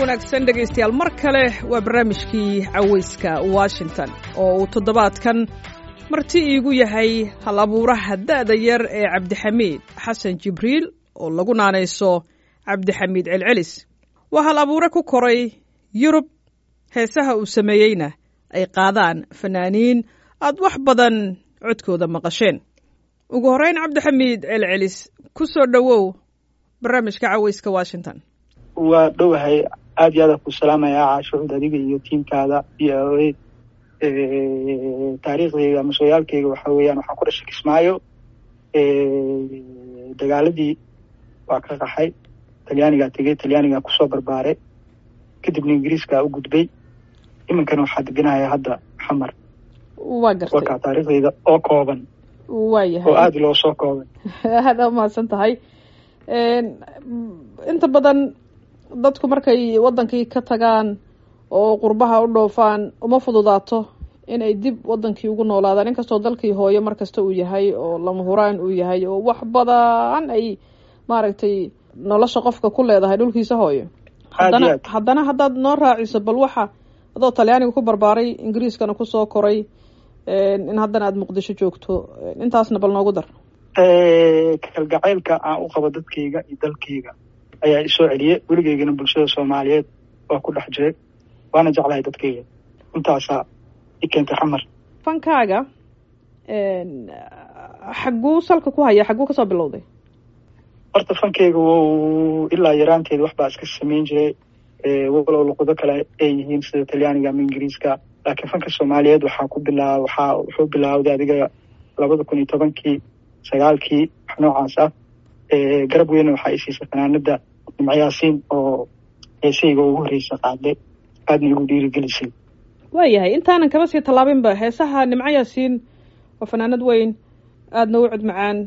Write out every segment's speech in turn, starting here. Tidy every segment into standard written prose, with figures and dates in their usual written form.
wanaagsan dhegaystayaal mar kale waa barnaamijkii cawayska Washington oo uu toddobaadkan marti iigu yahay hal abuuraha da'da yar ee Cabdixamiid Xasan Jibriil oo lagu naanayso Cabdixamiid Celcelis waa hal abuure ku koray Yurub heesaha uu sameeyeyna ay qaadaan fanaaniin aad wax badan codkooda maqasheen ugu horeyn Cabdixamiid Celcelis ku soo dhawow barnaamijka cawayska Washington waa dhowahay aad iyo aad ku salaamayaa caashuud adiga iyo tiimkaada iyo taariikhdayga ama sooyaalkayga waxa weeyaan waxaan ku dhashay Kismaayo dagaaladii waa ka qaxay talyaaniga ku soo barbaaray kadibna Ingiriiska u gudbay iminkan waxaa deganayaa hadda xamar waa gartay waa taariikhdayda oo kooban waayahay oo aad loo soo kooban aad mahadsan tahay inta badan dadku markay wadankii ka tagaan oo qurbaha u dhoofaan uma fududaato in ay dib wadankii ugu noolaadaan inkastoo dalkii hooyo markasta uu yahay oo lama huraan uu yahay oo wax badan ay maaragtay nolosha qofka ku leedahay dhulkiisa hooyo haddana haddaad noo raaciso bal waxa adoo talyaaniga ku barbaaray ingiriiskana kusoo koray in haddana aad muqdisho joogto intaasna bal noogu dar kalgacaylka aan u qabo dadkayga iyo dalkayga ayaa isoo celiyay weligeygana bulshada Soomaaliyeed waa ku dhex jiray waana jeclahay dadkayga intaasaa i keentay xamar fankaaga xaguu salka ku haya xaguu kasoo bilowday horta fankayga wuu ilaa yaraanteeda waxbaa iska samayn jiray walow luqado kale ay yihiin sida talyaaniga ama ingiriiska laakiin fanka Soomaaliyeed wuxuu bilaawday adiga 2010 sagaalkii wax noocaas ah garab weyn waxa ay siisay fanaanada Nimco Yaasiin oo heesayga ugu horreysay qaaday aadna igu dhiirigelisay waayahay intaanan kaba sii tallaabinba heesaha Nimco Yaasiin waa fanaanad weyn aadna u cod macaan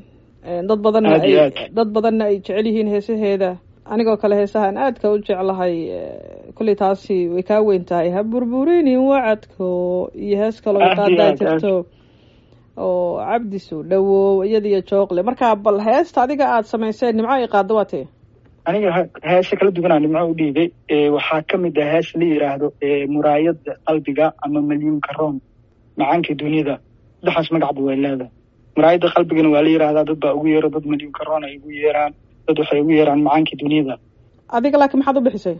dad badanna ay jecel yihiin heesaheeda anigoo kale heesahan aadka u jeclahay kulli taasi way kaa weyn tahay ha burburinin wacadko iyo hees kaloo qaadaa jirto oo cabdi soo dhawow iyadiyo jooqle marka bal heesta adiga aad samayseen Nimco ay qaado waatee aniga heesa kala duwan Nimco u dhiibay waxaa kamid ah hees la yiraahdo muraayada qalbiga ama milyuunka roon macaanka dunida dhaxas magacbu way leedahay muraayada qalbigana waa la yiraahdaa dad baa ugu yeero dad milyuunka roon ay ugu yeeraan dad waxay ugu yeeraan macaanka dunida adiga laakiin maxaad u bixisay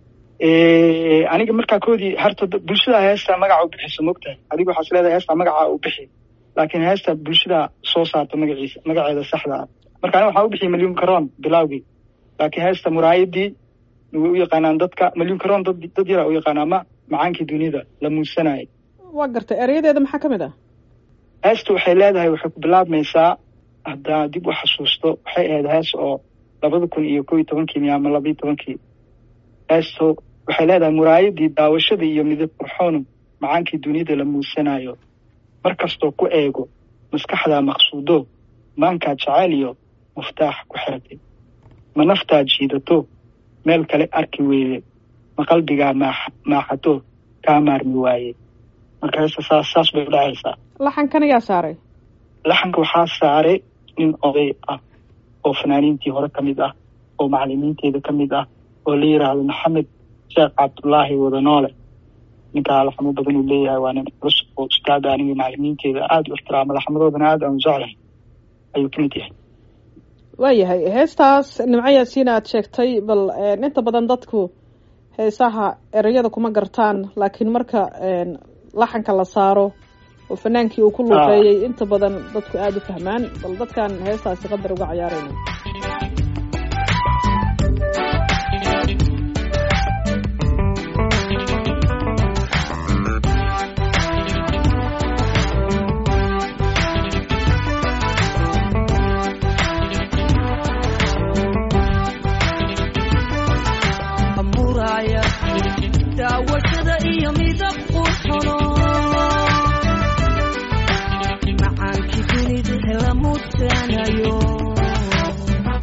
aniga markaa koodii harta bulshada heesta magaca u bixisa mogtahay adiga waxaad leedahay heesta magaca u bixi laakiin heesta bulshada soo saarta magaceeda saxda ah marka aniga waxaan u bixiyay milyuunka roon bilawgii laakiin heesta muraayadii way u yaqaanaan dadka milyuunka roon dad yara u yaqaanaa ma macaankii dunida la muusanayay waa gartay erayadeeda maxaa kamid ah heesta waxay leedahay waxay ku bilaabmaysaa haddaa dib u xasuusto waxay ahayd hees oo 2011 ama 2012 heesto waxay leedahay muraayadii daawashada iyo midab qurxoon macaankii dunida la muusanayo markastoo ku eego maskaxda maqsuudo maanka jacayl iyo muftaax ku xiratay ma naftaa jiidato meel kale arki weyde ma qalbigaa maaxato kaa maarmi waaye marka heesta saas bay u dhacaysaa laxankan ayaa saaray laxanka waxaa saaray nin oday ah oo fanaaniintii hore ka mid ah oo macallimiinteeda ka mid ah oo la yiraahdo Maxamed Sheekh Cabdullaahi Wadanoole ninka laxamo badan uu leeyahay waa nin culus oo ustaad aniga macallimiinteeda aad u ixtiraamo laxamadoodana aad aan jeclahay ayuu kamid yahay waayahay heestaas Nimco Yaasiin aad sheegtay bal inta badan dadku heesaha erayada kuma gartaan laakiin marka laxanka la saaro oo fanaankii uu ku luuqeeyay inta badan dadku aad u fahmaan bal dadkan heestaasi qadar uga ciyaarayna daawashada iyo midab qurxoon macaankii dunida la muusanayo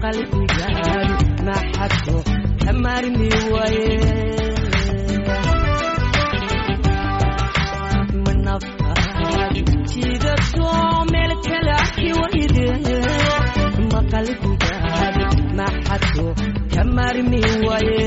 qalbigaadi maxadko ka maarmi waaye manaftaadi jiidato meel kale arki wayde ma qalbigaadi maxadko ka maarmi waaye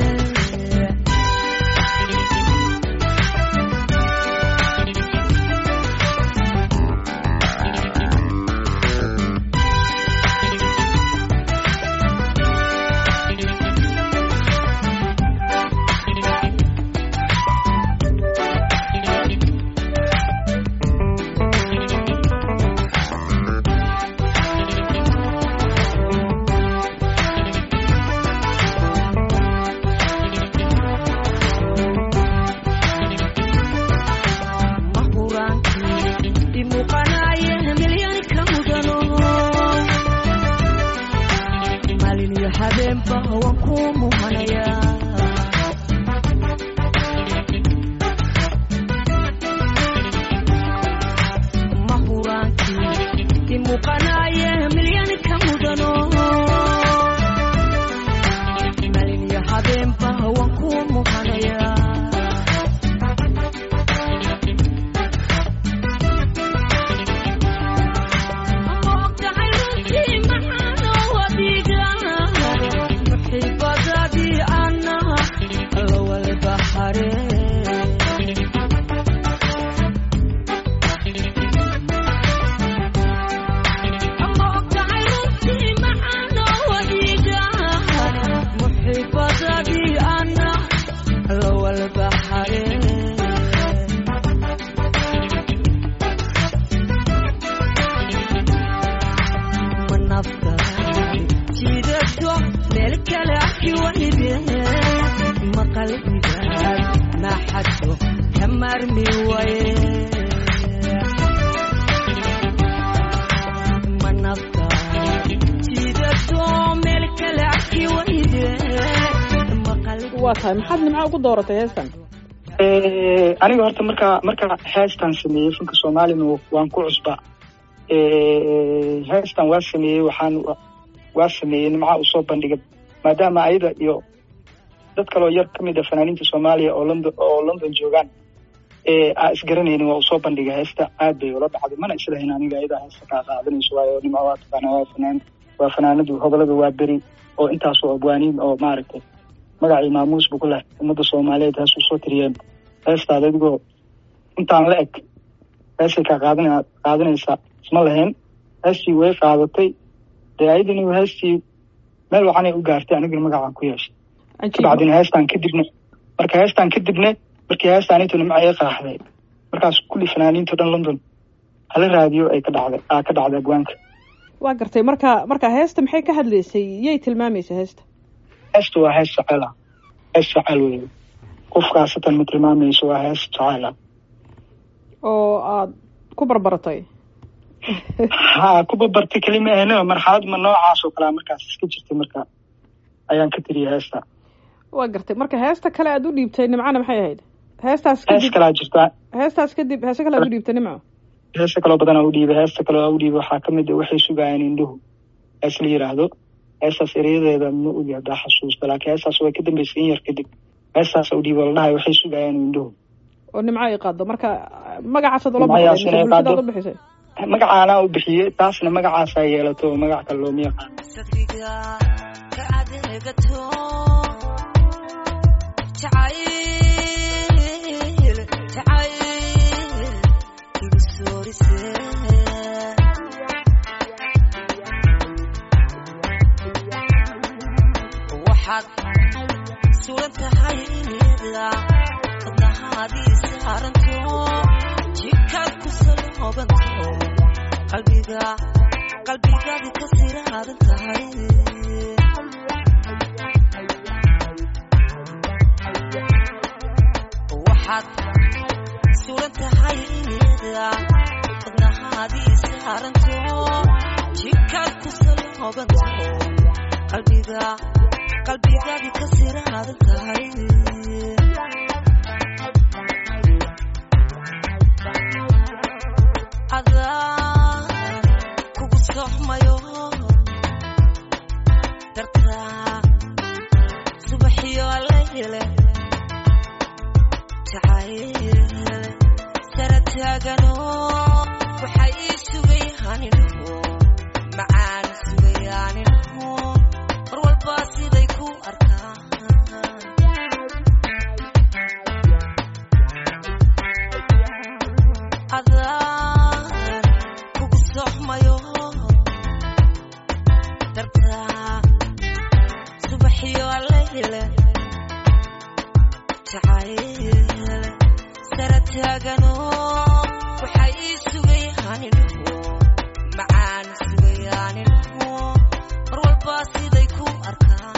maxaad nimca ugu dooratay heestan aniga horta marka heestan sameeyey fanka Soomaaliya waan ku cusba heestan waa sameeyey nimca u soo bandhigay maadaama ayada iyo dad kale oo yar kamid ah fanaaniinta Soomaaliya oo London joogan isgaranayeen waa u soo bandhigay heesta aad bay ula dhacday mana islahayn aniga ayada heesta ka qaadanayso waayo nimca waa taqaana waa fanaanadu hobolada waa beri oo intaas oo abwaaniin oo maaragtay magacii maamuus buu ku leh ummadda Soomaaliyeed hees u soo tiriyeen heestaada adigoo intaan la eg heesay ka qaadanaysa isma lahayn heestii way qaadatay dee ayadani heestii meel waxaanay u gaartay anigana magacaan ku yeeshay kabacdina heestaan kadibne markii heestaan intuu nimca ay qaaxday markaas kulli fanaaniinta dhan London hala raadiyo ay ka dhacday abwaanka waa gartay marka heesta maxay ka hadlaysay yay tilmaamaysaa heesta heesta waa hees jacayl wey qofkaasatan ma tilmaamayso waa hees jacayl oo aad ku barbartay ku barbartay kelima ahna marxalad ma noocaas oo kale markaas iska jirtay marka ayaan ka tiriyay heesta waa gartay marka heesta kale aad u dhiibtay nimcana maxay ahayd heestaas kadib heesta kale aad u dhiibtay nimco heesta kaloo badan u dhiibay waxaa kamid ah waxay sugayaan indhuhu hees la yiraahdo heestaas erayadeeda ma ogi haddaa xasuusta laakiin heestaas way ka dambaysay in yar kadib heestaas u dhiibo la dhahay waxay sugayaan indhuhu oo nimco ay qaado marka magacaasad ula bixisay magacaanaa u bixiyey taasna magacaasaa yeelato oo magac kale looma yaqaano surantahay inida wadnahaadii saaranto jikaad ku saloobanto qalbigaadi ka siraadan tahay waxaad surantahay inida wadnahaadii saaranto jikaad ku saloobanto qalbigaadi ka siraadan tahay adaa kugu soxmayo adaan kugu soxmayo dartaa subaxiyo alleyle jacayl sara taagano waxay ii sugayaaninho macaan sugayaaninho mar walba siday ku arkaan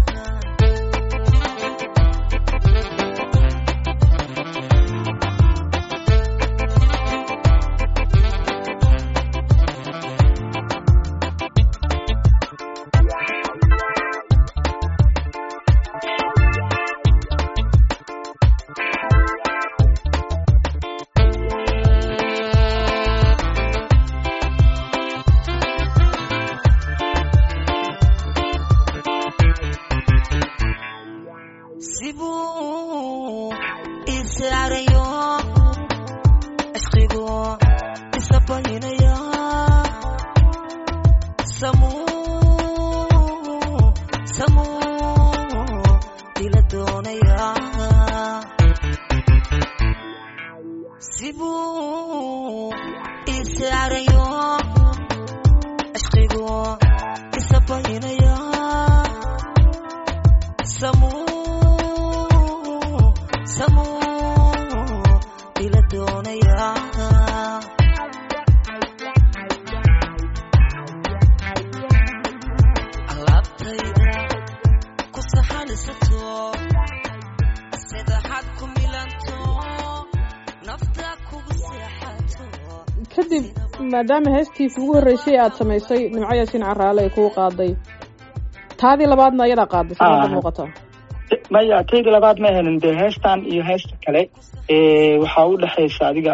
kadib maadaama heestii kugu horreysay aad samaysay nimco yaasiin caraale ay kuu qaaday taadii labaadna ayadaa qaaday sida muuqata maya taydii labaad ma helin dee heestan iyo heesta kale waxaa u dhexaysa adiga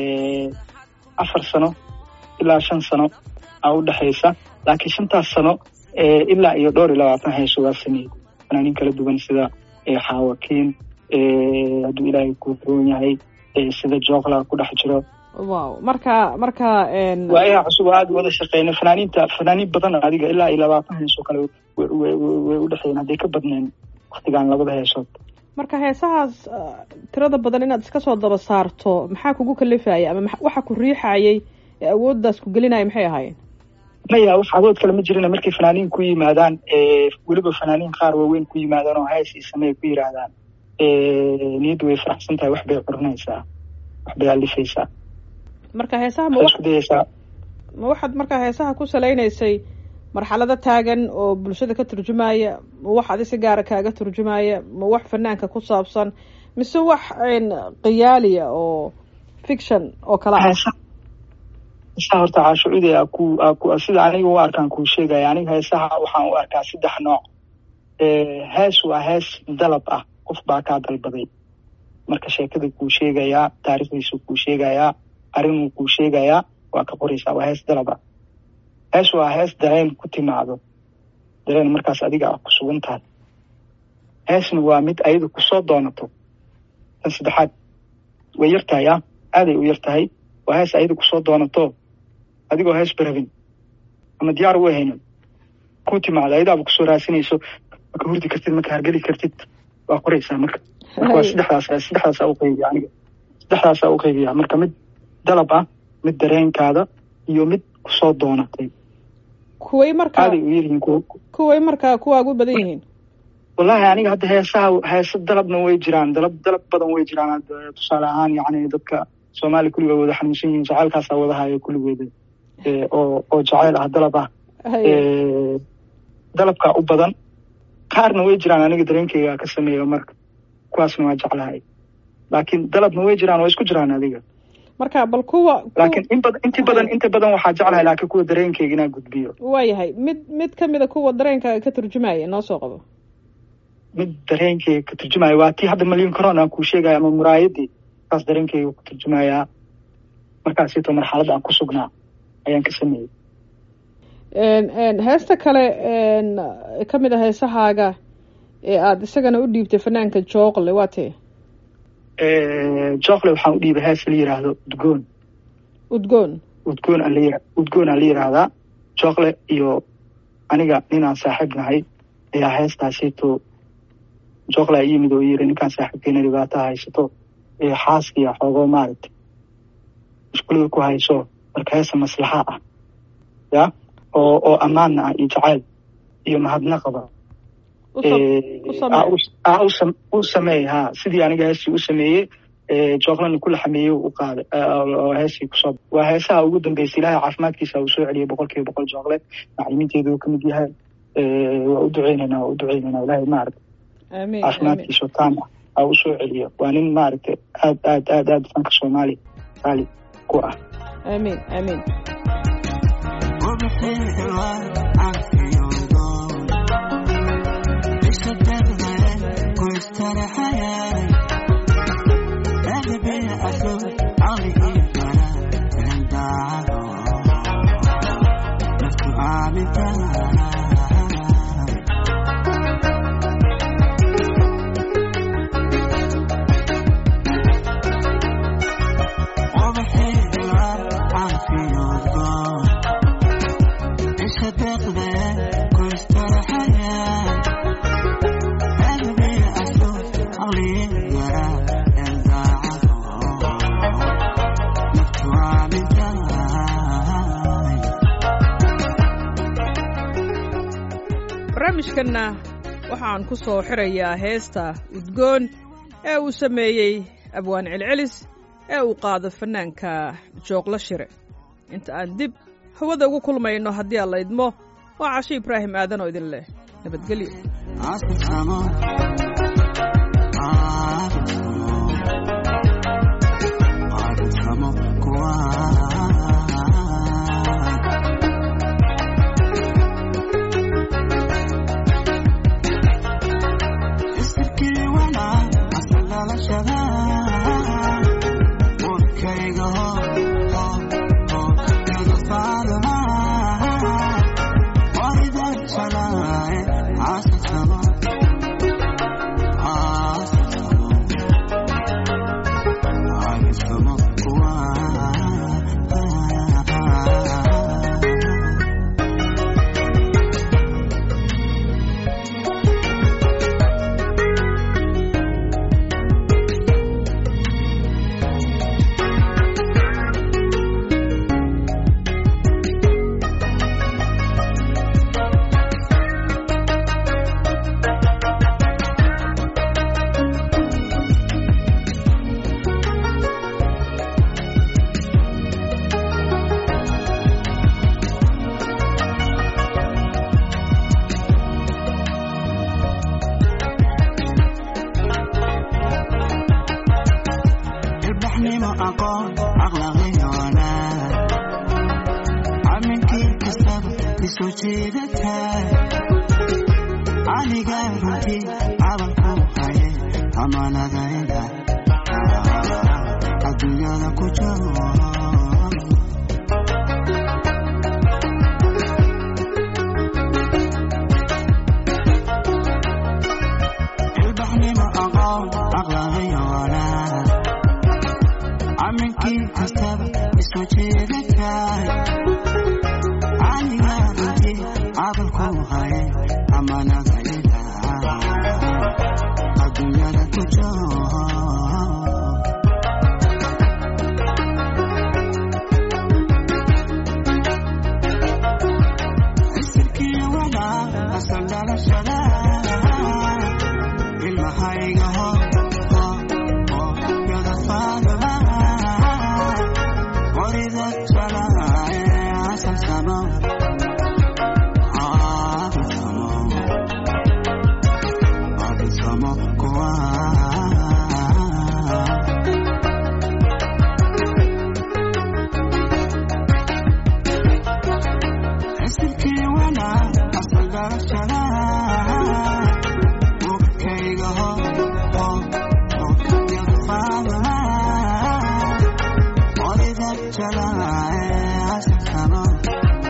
4 sano ilaa 5 sano aa u dhexaysa laakiin 5taas sano ilaa iyo dhowr iyo 20 heeso waa sameeyey fanaaniin kala duwan sida xaawakiin hadduu ilaahay ku roon yahay sida jookla ku dhex jiro wow marka waayaha cusub aad wada shaqeynay fanaaniin badan adiga ilaa iyo 20 heeso kale way u dhexeeyeen hadday ka badneen waqtigan labada heesood marka heesahaas tirada badan inaad iska soo daba saarto maxaa kugu kalifayay ama waxa ku riixayay awooddaas ku gelinaya maxay ahaayeen maya wax awood kale ma jirin markay fanaaniin ku yimaadaan weliba fanaaniin qaar waaweyn ku yimaadaan oo hees iyo samee ku yiraahdaan niyaddu way faraxsan tahay wax bay qoranaysaa wax bay alifaysaa marka heesaha ma waxaad markaa heesaha ku salaynaysay marxalado taagan oo bulshada ka turjumaya ma wax adi si gaara kaaga turjumaya ma wax fanaanka ku saabsan mise wax qiyaaliya oo fiction oo kala ah heesaha horta caashucuudi sida aniga u arkaan kuu sheegaya aniga heesaha waxaan u arkaa 3 nooc hees waa hees dalab ah qof baa kaa dalbaday marka sheekada kuu sheegayaa taariikhdiisu kuu sheegayaa arrinuu kuu sheegayaa waa ka qoraysaa waa hees dalab ah hees waa hees dareen ku timaado dareen markaas adiga ku sugan tahay heesna waa mid ayada kusoo doonato tan saddexaad way yar tahay aaday u yar tahay waa hees ayada kusoo doonato adigoo hees barabin ama diyaar u ahaynin ku timaado ayadaaba kusoo raasinayso marka hurdi kartid marka hargeli kartid waa qoraysaa marka waa saddexdaasa u qaybiya aniga saddexdaasa u qaybiya marka mid dalab ah mid dareenkaada iyo mid kusoo doonatay kuway markaa kuwaagu badan yihiin wallahi aniga hadda heesa dalabna way jiraan dalab badan way jiraan tusaale ahaan yani dadka soomaali kulligood wada xanuunsan yihiin jacaylkaasaa wadahayo kulligeeda oo jacayl ah dalab ah dalabkaa u badan qaarna way jiraan aniga dareenkayga ka sameeyo marka kuwaasna waa jeclahay laakiin dalabna way jiraan waa isku jiraan adiga marka bal kuwa laakiin inta badan waxaa jeclahay laakiin kuwa dareenkayga inaan gudbiyo waayahay mid kamida kuwa dareenkaaga ka turjumaya noo soo qabo mid dareenkayga ka turjumaya waa tii hadda malyan corona aan kuu sheegaya ama muraayadii saas dareenkayga ku turjumayaa markaasito marxaladda aan ku sugnaa ayaan ka sameeyey heesta kale kamid a heesahaaga ee aada isagana u dhiibtay fanaanka jookle waa tee jookle waxaan u dhiibay hees la yiraahdo udgoon aa la yiraahdaa jookle iyo aniga ninaan saaxiib nahay ayaa heestaasito jookle a yimid oo yiri ninkaan saaxiibkeena dhibaato haysato xaaskiya xoogoo maaragtay iskuulada ku hayso marka heesa maslaxa ah ya oo ammaan ah iyo jacayl iyo mahadnaqaba u sameeyaa sidii aniga heesii u sameeyey jooqlana kula xameeyey u qaaday oo heesii kusoo waa heesaha ugu dambeysay ilaahay caafimaadkiisa uu soo celiyey 100% jooqle macallimiinteedu ka mid yahay waa u duceynaynaa ilaahay maaragtay amiin caafimaadkiisa taam ah u soo celiyo waa nin maaragtay aad fanka Soomaali qaali ku ah amiin barnaamijkanna waxaan ku soo xirayaa heesta udgoon ee uu sameeyey abwaan celcelis ee uu qaado fanaanka jooqla shire inta aan dib hawada ugu kulmayno haddii aan la idmo waa Casho Ibraahim Aadan oo idin leh nabadgelyo Come on.